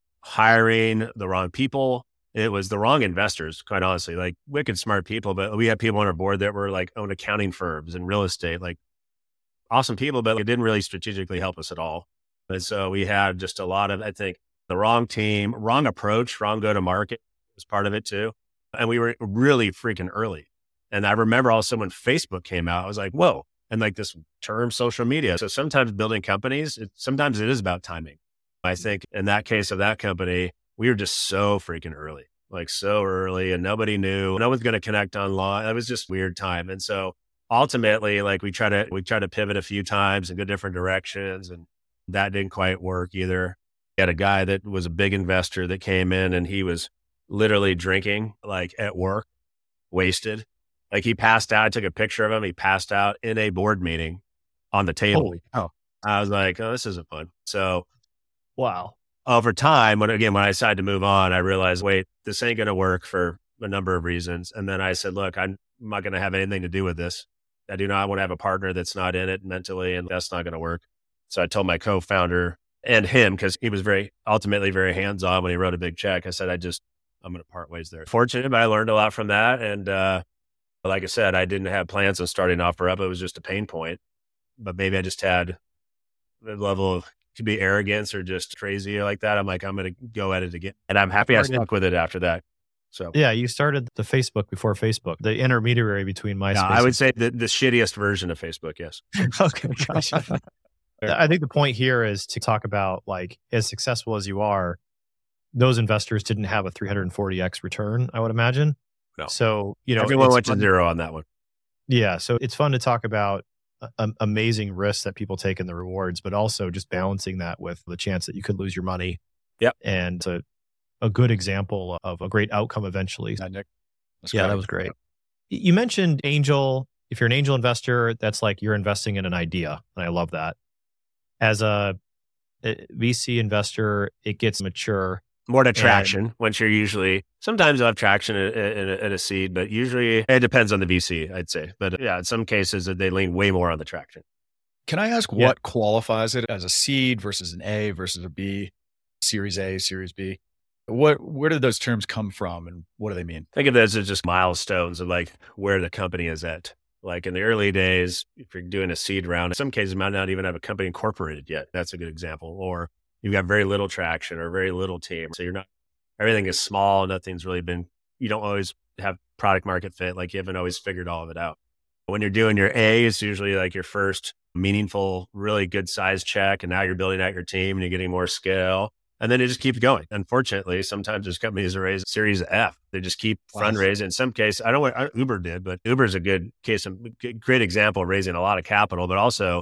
hiring the wrong people. It was the wrong investors, quite honestly, like wicked smart people. But we had people on our board that were like owned accounting firms and real estate, like awesome people, but it didn't really strategically help us at all. And so we had just a lot of, I think, the wrong team, wrong approach, wrong go to market was part of it too. And we were really freaking early. And I remember also when Facebook came out, I was like, whoa. And like this term social media. So sometimes building companies, it, sometimes it is about timing. I think in that case of that company, we were just so freaking early, like so early and nobody knew, no one's going to connect online. It was just weird time. And so ultimately, like we tried to, we tried to pivot a few times and go different directions and that didn't quite work either. We had a guy that was a big investor that came in and he was literally drinking like at work, wasted. Like he passed out. I took a picture of him. He passed out in a board meeting on the table. Holy cow. I was like, oh, this isn't fun. So Wow. over time, when again, when I decided to move on, I realized, wait, this ain't going to work for a number of reasons. And then I said, look, I'm not going to have anything to do with this. I do not want to have a partner that's not in it mentally, and that's not going to work. So I told my co-founder and him, because he was very, ultimately very hands-on when he wrote a big check. I said, I just, I'm going to part ways there. Fortunate, but I learned a lot from that. And uh, like I said, I didn't have plans on starting OfferUp. It was just a pain point. But maybe I just had a level of, could be arrogance or just crazy like that. I'm like, I'm going to go at it again. And I'm happy I stuck with it after that. So Yeah, you started the Facebook before Facebook, the intermediary between MySpace. yeah, I would say the, the shittiest version of Facebook. Yes. Okay, gotcha. I think the point here is to talk about like as successful as you are, those investors didn't have a three hundred forty x return, I would imagine. No. So, you know, Everyone it's went to fun- zero on that one. Yeah. So it's fun to talk about uh, amazing risks that people take in the rewards, but also just balancing that with the chance that you could lose your money. Yep. And a, a good example of a great outcome eventually. Yeah, Nick. That's Yeah, great. that was great. You mentioned angel. If you're an angel investor, that's like you're investing in an idea. And I love that. As a, a V C investor, it gets mature. More to traction, once you're usually, sometimes you'll have traction in, in, in a seed, but usually it depends on the V C, I'd say. But yeah, in some cases, they lean way more on the traction. Can I ask Yeah. what qualifies it as a seed versus an A versus a B, Series A, Series B? What, where did those terms come from and what do they mean? Think of those as just milestones of like where the company is at. Like in the early days, if you're doing a seed round, in some cases, you might not even have a company incorporated yet. That's a good example. Or you've got very little traction or very little team. So you're not, everything is small. Nothing's really been, you don't always have product market fit. Like you haven't always figured all of it out. When you're doing your A, it's usually like your first meaningful, really good size check. And now you're building out your team and you're getting more scale. And then it just keeps going. Unfortunately, sometimes there's companies that raise Series F. They just keep wow. fundraising. In some cases, I don't know what Uber did, but Uber is a good case, of great example of raising a lot of capital, but also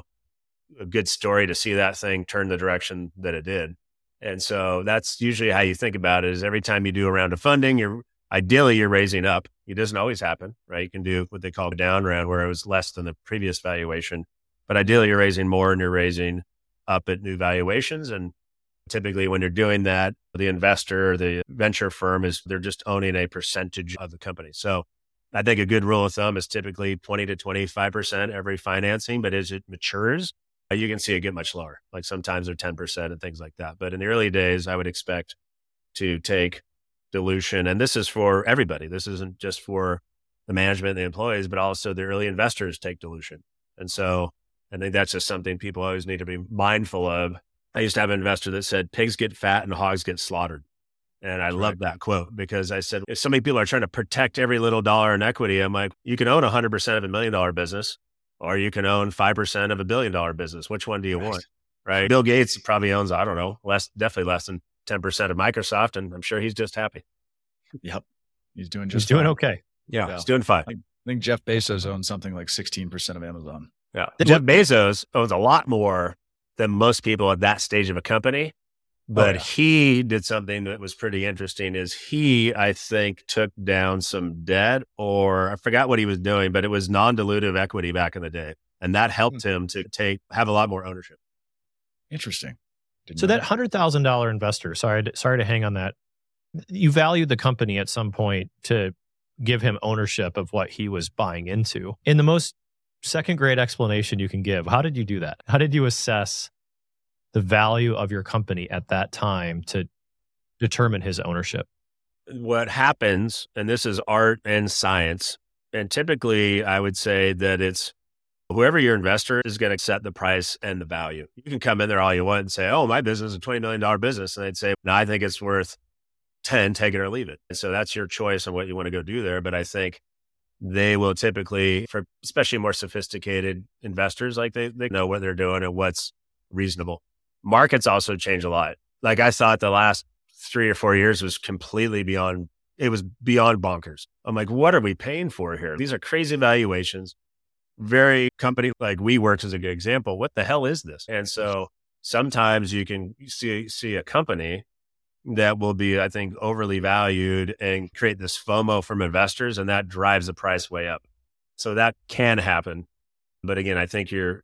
a good story to see that thing turn the direction that it did. And so that's usually how you think about it is every time you do a round of funding, you're ideally you're raising up. It doesn't always happen, right? You can do what they call a down round where it was less than the previous valuation, but ideally you're raising more and you're raising up at new valuations. And typically when you're doing that, the investor or the venture firm is, they're just owning a percentage of the company. So I think a good rule of thumb is typically twenty to twenty-five percent every financing, but as it matures, you can see it get much lower. Like sometimes they're ten percent and things like that. But in the early days, I would expect to take dilution. And this is for everybody. This isn't just for the management and the employees, but also the early investors take dilution. And so I think that's just something people always need to be mindful of. I used to have an investor that said, pigs get fat and hogs get slaughtered. And I love that quote because I said, if so many people are trying to protect every little dollar in equity, I'm like, you can own one hundred percent of a million dollar business, or you can own five percent of a billion dollar business. Which one do you right. want? Right. Bill Gates probably owns, I don't know, less, definitely less than ten percent of Microsoft. And I'm sure he's just happy. Yep. He's doing just He's doing fine. okay. Yeah, yeah. He's doing fine. I think Jeff Bezos owns something like sixteen percent of Amazon. Yeah. Jeff Bezos owns a lot more than most people at that stage of a company. But oh, yeah. he did something that was pretty interesting is he, I think, took down some debt or I forgot what he was doing, but it was non-dilutive equity back in the day. And that helped hmm. him to take, have a lot more ownership. Interesting. Didn't so that one hundred thousand dollars investor, sorry, sorry to hang on that. You valued the company at some point to give him ownership of what he was buying into. In the most second grade explanation you can give, how did you do that? How did you assess the value of your company at that time to determine his ownership? What happens, and this is art and science, and typically I would say that it's whoever your investor is going to set the price and the value. You can come in there all you want and say, oh, my business is a twenty million dollars business. And they'd say, no, I think it's worth ten, take it or leave it. And so that's your choice on what you want to go do there. But I think they will typically, for especially more sophisticated investors, like they, they know what they're doing and what's reasonable. Markets also change a lot. Like I thought the last three or four years was completely beyond, it was beyond bonkers. I'm like, what are we paying for here? These are crazy valuations. Very company like WeWorks is a good example. What the hell is this? And so sometimes you can see, see a company that will be, I think, overly valued and create this FOMO from investors, and that drives the price way up. So that can happen. But again, I think you're,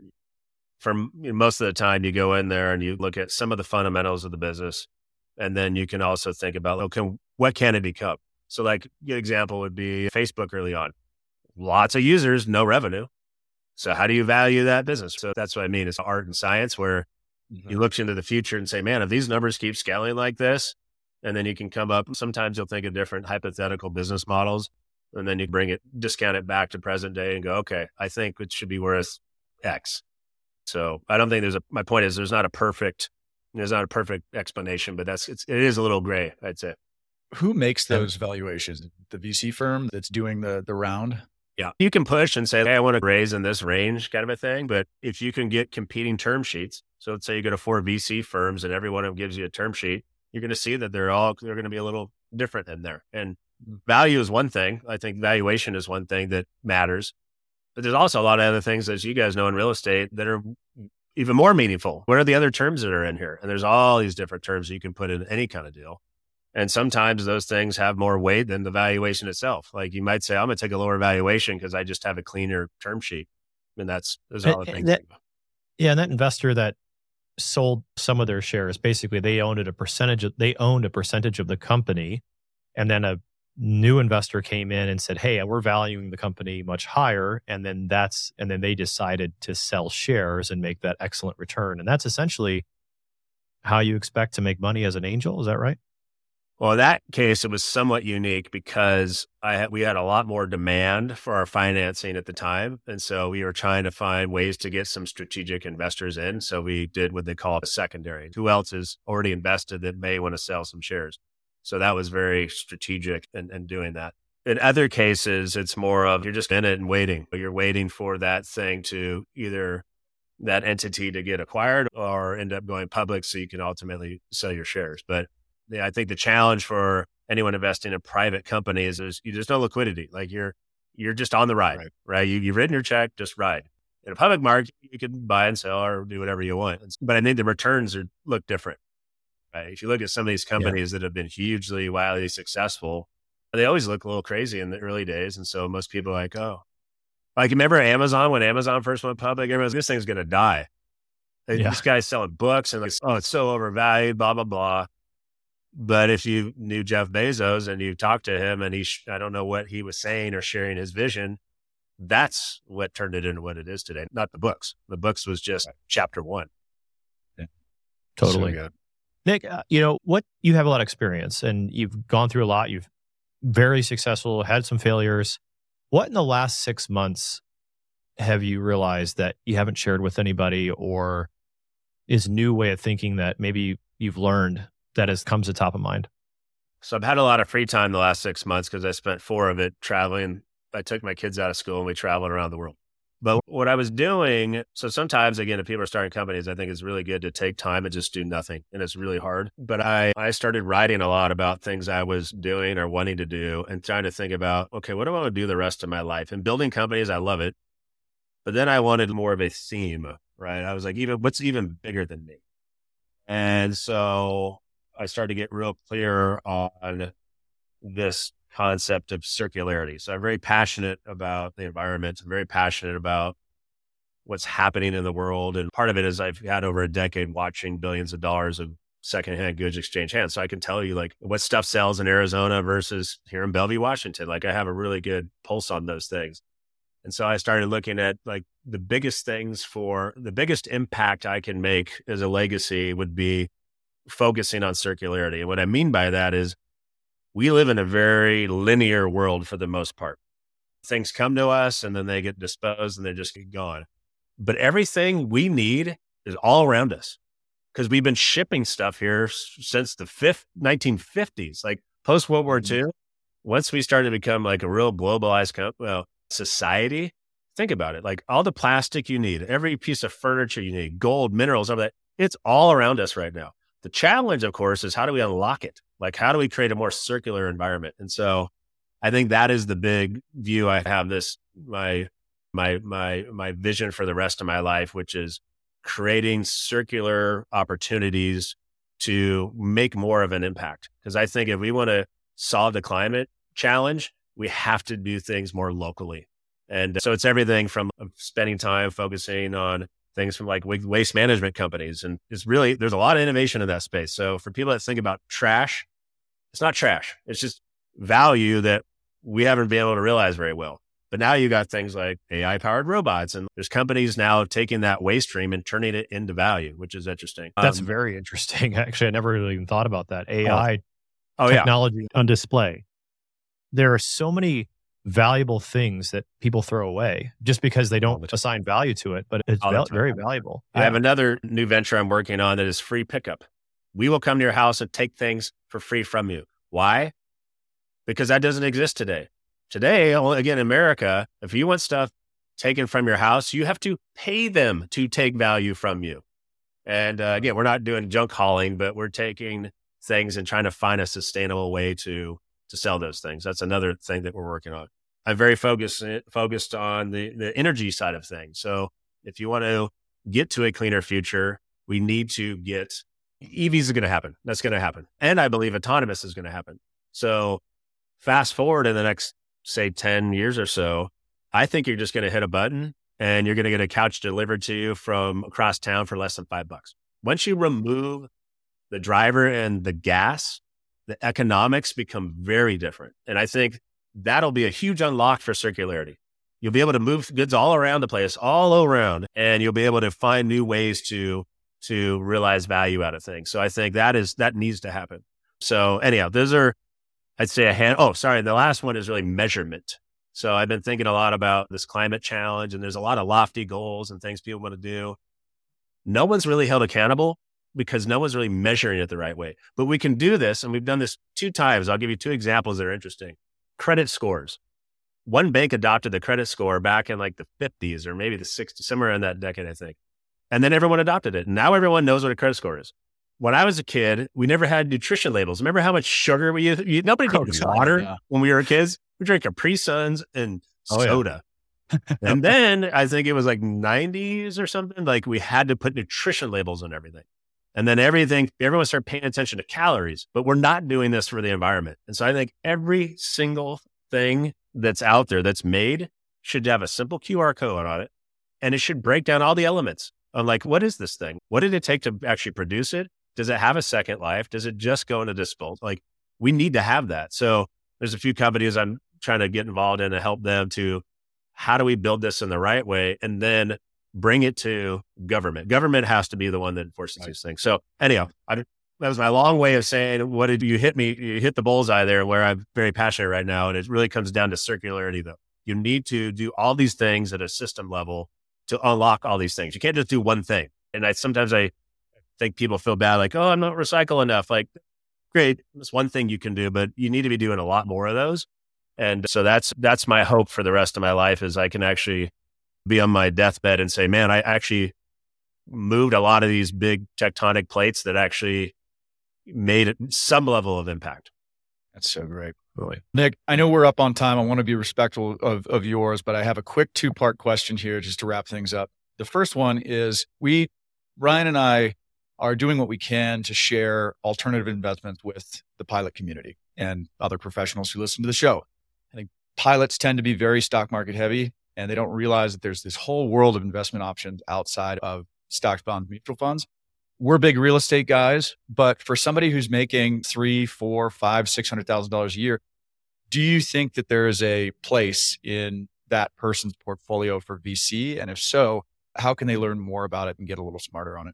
from you know, most of the time you go in there and you look at some of the fundamentals of the business, and then you can also think about, okay, what can it become? So like a good example would be Facebook early on. Lots of users, no revenue. So how do you value that business? So that's what I mean. It's art and science where mm-hmm. you look into the future and say, man, if these numbers keep scaling like this, and then you can come up, sometimes you'll think of different hypothetical business models, and then you bring it, discount it back to present day and go, okay, I think it should be worth X. So I don't think there's a, my point is there's not a perfect, there's not a perfect explanation, but that's, it's, it is a little gray, I'd say. Who makes those valuations? The V C firm that's doing the the round? Yeah. You can push and say, hey, I want to raise in this range kind of a thing. But if you can get competing term sheets, so let's say you go to four V C firms and every one of them gives you a term sheet, you're going to see that they're all, they're going to be a little different in there. And value is one thing. I think valuation is one thing that matters. But there's also a lot of other things, as you guys know in real estate, that are even more meaningful. What are the other terms that are in here? And there's all these different terms you can put in any kind of deal. And sometimes those things have more weight than the valuation itself. Like you might say, I'm going to take a lower valuation because I just have a cleaner term sheet. And that's, those are all the things. That, yeah. And that investor that sold some of their shares, basically they owned a percentage of, they owned a percentage of the company. And then a new investor came in and said, hey, we're valuing the company much higher. And then that's, and then they decided to sell shares and make that excellent return. And that's essentially how you expect to make money as an angel. Is that right? Well, in that case, it was somewhat unique because I had, we had a lot more demand for our financing at the time. And so we were trying to find ways to get some strategic investors in. So we did what they call a secondary. Who else is already invested that may want to sell some shares? So that was very strategic in, in doing that. In other cases, it's more of you're just in it and waiting. You're waiting for that thing to either that entity to get acquired or end up going public so you can ultimately sell your shares. But yeah, I think the challenge for anyone investing in private companies is you, there's no liquidity. Like you're you're just on the ride, right? right? You, you've written your check, just ride. In a public market, you can buy and sell or do whatever you want. But I think the returns are look different. Right? If you look at some of these companies yeah. that have been hugely, wildly successful, they always look a little crazy in the early days. And so most people are like, oh, like remember Amazon when Amazon first went public? Everyone's this thing's going to die. Like, yeah. This guy's selling books and like, oh, it's so overvalued, blah, blah, blah. But if you knew Jeff Bezos and you talked to him and he, sh- I don't know what he was saying or sharing his vision, that's what turned it into what it is today. Not the books. The books was just right. chapter one. Yeah. Totally. So Nick, uh, you know what? You have a lot of experience and you've gone through a lot. You've very successful, had some failures. What in the last six months have you realized that you haven't shared with anybody or is a new way of thinking that maybe you've learned that has comes to top of mind? So I've had a lot of free time the last six months because I spent four of it traveling. I took my kids out of school and we traveled around the world. But what I was doing, so sometimes, again, if people are starting companies, I think it's really good to take time and just do nothing. And it's really hard. But I, I started writing a lot about things I was doing or wanting to do and trying to think about, okay, what do I want to do the rest of my life? And building companies, I love it. But then I wanted more of a theme, right? I was like, even what's even bigger than me? And so I started to get real clear on this concept of circularity. So I'm very passionate about the environment. I'm very passionate about what's happening in the world. And part of it is I've had over a decade watching billions of dollars of secondhand goods exchange hands. So I can tell you like what stuff sells in Arizona versus here in Bellevue, Washington. Like I have a really good pulse on those things. And so I started looking at like the biggest things for the biggest impact I can make as a legacy would be focusing on circularity. And what I mean by that is we live in a very linear world for the most part. Things come to us and then they get disposed and they just get gone. But everything we need is all around us because we've been shipping stuff here since the fifth, nineteen fifties, like post World War Two. Once we started to become like a real globalized co- well, society, think about it. Like all the plastic you need, every piece of furniture you need, gold, minerals, all that, it's all around us right now. The challenge, of course, is how do we unlock it? Like, how do we create a more circular environment? And so I think that is the big view I have this, my, my, my, my vision for the rest of my life, which is creating circular opportunities to make more of an impact. Because I think if we want to solve the climate challenge, we have to do things more locally. And so it's everything from spending time focusing on things from like waste management companies. And it's really, there's a lot of innovation in that space. So for people that think about trash, it's not trash. It's just value that we haven't been able to realize very well. But now you got things like A I powered robots and there's companies now taking that waste stream and turning it into value, which is interesting. That's um, very interesting. Actually, I never really even thought about that. A I oh, oh, technology yeah. on display. There are so many valuable things that people throw away just because they don't assign value to it, but it's val- very valuable. I yeah. have another new venture I'm working on that is free pickup. We will come to your house and take things for free from you. Why? Because that doesn't exist today. Today, again, in America, if you want stuff taken from your house, you have to pay them to take value from you. And uh, again, we're not doing junk hauling, but we're taking things and trying to find a sustainable way to to sell those things. That's another thing that we're working on. I'm very focused focused on the, the energy side of things. So if you want to get to a cleaner future, we need to get, E Vs are going to happen. That's going to happen. And I believe autonomous is going to happen. So fast forward in the next, say, ten years or so, I think you're just going to hit a button and you're going to get a couch delivered to you from across town for less than five bucks. Once you remove the driver and the gas, the economics become very different. And I think that'll be a huge unlock for circularity. You'll be able to move goods all around the place, all around, and you'll be able to find new ways to, to realize value out of things. So I think that is, that needs to happen. So anyhow, those are, I'd say a hand. Oh, sorry. The last one is really measurement. So I've been thinking a lot about this climate challenge, and there's a lot of lofty goals and things people want to do. No one's really held accountable because no one's really measuring it the right way. But we can do this, and we've done this two times. I'll give you two examples that are interesting. Credit scores. One bank adopted the credit score back in like the fifties or maybe the sixties, somewhere in that decade, I think. And then everyone adopted it. And now everyone knows what a credit score is. When I was a kid, we never had nutrition labels. Remember how much sugar we used? Nobody drank oh, water yeah. when we were kids. We drank Capri Suns and oh, soda. Yeah. And then I think it was like nineties or something. Like we had to put nutrition labels on everything. And then everything, everyone started paying attention to calories, but we're not doing this for the environment. And so I think every single thing that's out there that's made should have a simple Q R code on it. And it should break down all the elements of like, what is this thing? What did it take to actually produce it? Does it have a second life? Does it just go into disposal? Like we need to have that. So there's a few companies I'm trying to get involved in to help them to, how do we build this in the right way? And then bring it to government. Government has to be the one that enforces right. these things. So anyhow, I, that was my long way of saying, what did you hit me? You hit the bullseye there where I'm very passionate right now. And it really comes down to circularity though. You need to do all these things at a system level to unlock all these things. You can't just do one thing. And I, sometimes I think people feel bad, like, oh, I'm not recycle enough. Like, great. That's one thing you can do, but you need to be doing a lot more of those. And so that's, that's my hope for the rest of my life is I can actually be on my deathbed and say, man, I actually moved a lot of these big tectonic plates that actually made some level of impact. That's so great. Really. Nick, I know we're up on time. I want to be respectful of, of yours, but I have a quick two-part question here just to wrap things up. The first one is we, Ryan and I, are doing what we can to share alternative investments with the pilot community and other professionals who listen to the show. I think pilots tend to be very stock market heavy, and they don't realize that there's this whole world of investment options outside of stocks, bonds, mutual funds. We're big real estate guys, but for somebody who's making three, four, five, six hundred thousand dollars a year, do you think that there is a place in that person's portfolio for V C? And if so, how can they learn more about it and get a little smarter on it?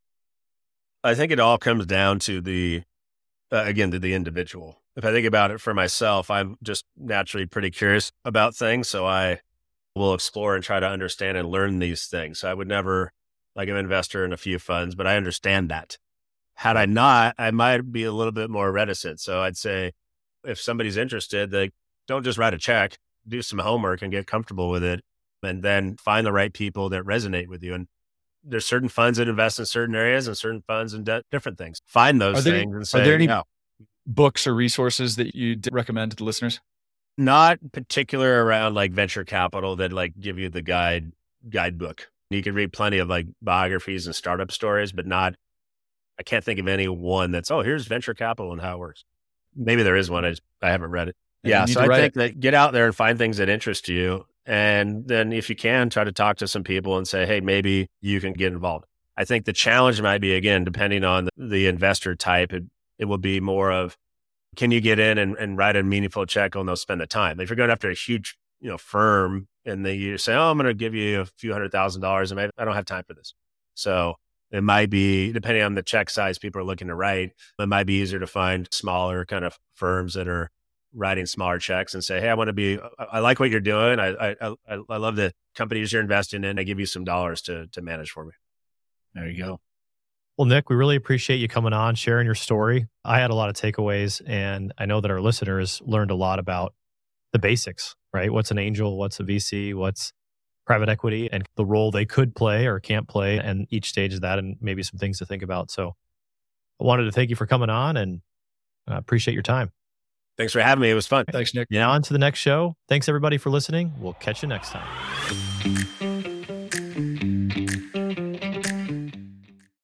I think it all comes down to the, uh, again, to the individual. If I think about it for myself, I'm just naturally pretty curious about things. So I will explore and try to understand and learn these things. So I would never, like I'm an investor in a few funds, but I understand that. Had I not, I might be a little bit more reticent. So I'd say if somebody's interested, they don't just write a check, do some homework and get comfortable with it, and then find the right people that resonate with you. And there's certain funds that invest in certain areas and certain funds in de- different things. Find those there, things and say, are there any no. books or resources that you recommend to the listeners? Not particular around like venture capital that like give you the guide guidebook. You can read plenty of like biographies and startup stories, but not, I can't think of any one that's, oh, here's venture capital and how it works. Maybe there is one. I just, I haven't read it. And yeah. So I think it. that get out there and find things that interest you. And then if you can, try to talk to some people and say, hey, maybe you can get involved. I think the challenge might be, again, depending on the, the investor type, it, it will be more of, can you get in and, and write a meaningful check and they'll spend the time? If you're going after a huge, you know, firm and they you say, oh, I'm going to give you a few hundred thousand dollars and maybe I don't have time for this. So it might be, depending on the check size people are looking to write, it might be easier to find smaller kind of firms that are writing smaller checks and say, hey, I want to be, I like what you're doing. I I I love the companies you're investing in. I give you some dollars to to manage for me. There you go. Well, Nick, we really appreciate you coming on, sharing your story. I had a lot of takeaways, and I know that our listeners learned a lot about the basics, right? What's an angel? What's a V C? What's private equity and the role they could play or can't play, and each stage of that, and maybe some things to think about. So I wanted to thank you for coming on and uh, appreciate your time. Thanks for having me. It was fun. Thanks, Nick. Now on to the next show. Thanks, everybody, for listening. We'll catch you next time.